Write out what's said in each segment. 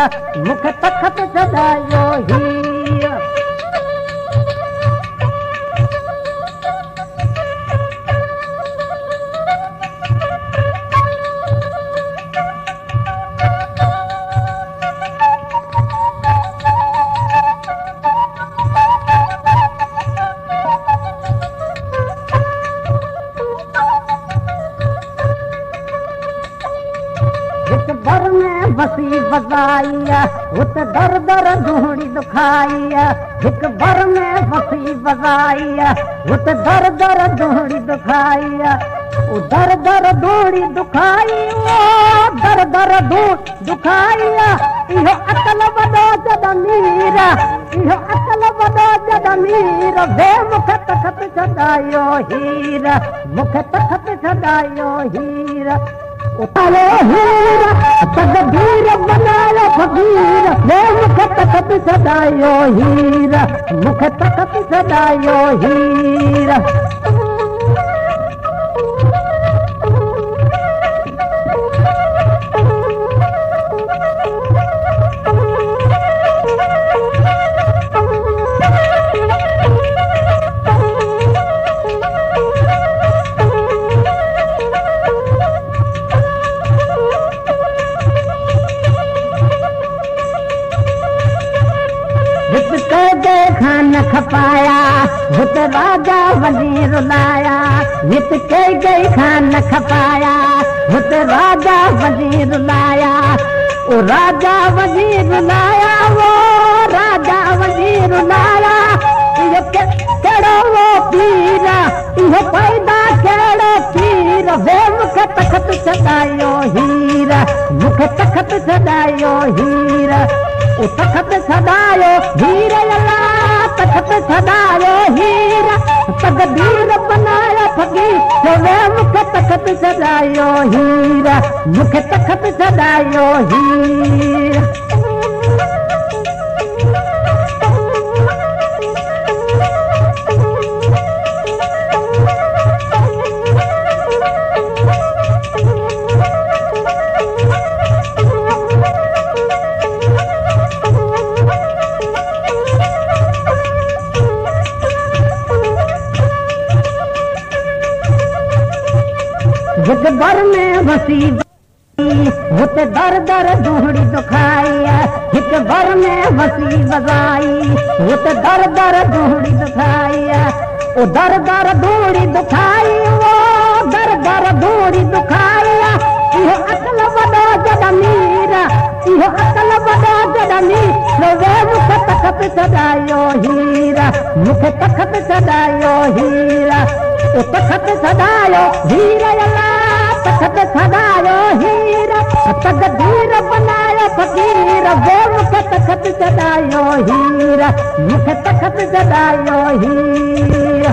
मूंखे तख़त छॾायो हीर बसी बजाइया उत दर दर धूड़ी दुखाइया हिक भर में बसी बजाइया उत दर दर धूड़ी दुखाइया दर दर धूड़ी दुखाई दर दर धूड़ दुखाइया इहो अकल वॾो जॾ मीरा इहो अकल वॾो जॾ मीर वे मूंखे तख़त छॾायो हीर मूंखे तख़त छॾायो हीर उतारो हीर तकदीर बनायो फकीर वे मूंखे तख़त छॾायो हीर मूंखे तख़त छॾायो हीर खान खपाया हुत राजा वज़ीर लाया हित कई गई खान खपाया हुत राजा वज़ीर लाया ओ राजा वज़ीर लाया वो राजा वज़ीर लाया इहो कहिड़ो वो पीर इहो पैदा कहिड़ो पीर वे मूंखे तख़त छॾायो हीर मूंखे तख़त छॾायो हीर ओ तख़त छॾायो हीर अला तख़त छॾायो हीर तकदीर बनायो फकीर वे मूंखे तख़त छॾायो हीर मूंखे तख़त छॾायो हीर हिक भर में बसी हुते दर दर धूड़ी दुखाई हिक भर में बसी बजाई हुते दर दर धूड़ी दुखाई ओ दर दर धूड़ी दुखाई वो दर दर धूड़ी दुखाई इहो अकल वॾो जॾ मीर इहो अकल वॾो जॾ मीर वे मूंखे तख़त छॾायो हीर मूंखे तख़त छॾायो हीर ओ तख़त छॾायो हीर अला तख़त छॾायो हीर तकदीर बनायो फकीर वे मूंखे तख़त छॾायो हीर मूंखे तख़त छॾायो हीर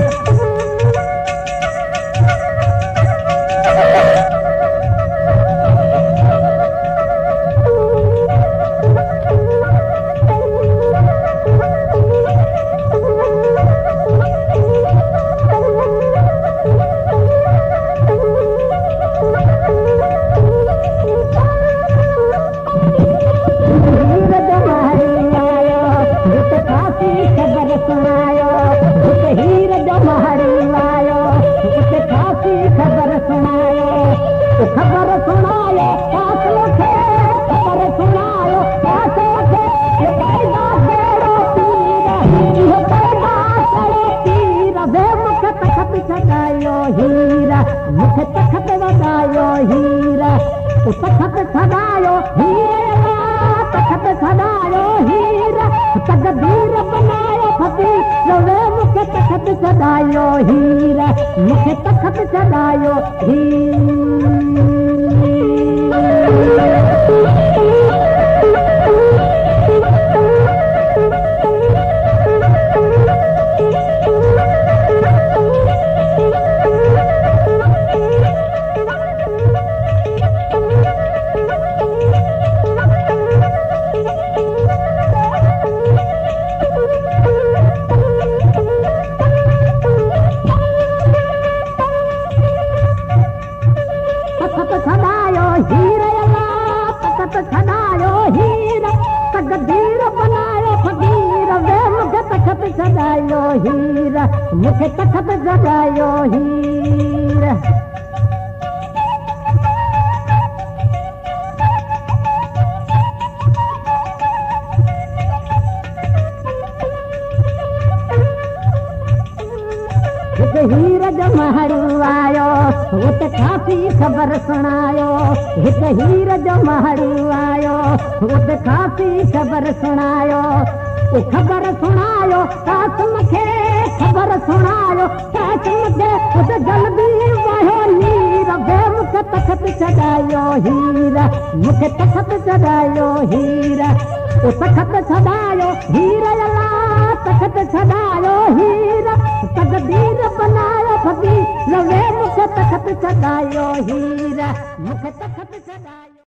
मूंखे तख़त वॾायो हीर तख़त छॾायो हीर तख़त छॾायो हीर तकदीर बनायो फकीर वे मूंखे तख़त छॾायो हीर मूंखे तख़त छॾायो हीर तकदीर बनायो फकीर वे मूंखे तख़त सजायो हीर मूंखे तख़त सजायो हीर हीर जो महरू आयो उते खासी ख़बर सुनायो हिकु हीर जो महरू आयो उते खासी ख़बर सुनायो ख़बर सुनायो कासिम खे ख़बर सुनायो कासिम खे उते जल्दी वयो नीर वे मूंखे तख़त सजायो हीर मूंखे तख़त सजायो हीर तख़त सजायो हीर अला तख़त सजायो हीर तकदीर बनायो फकीर वे मूंखे तख़त सजायो हीर मूंखे तख़त सजायो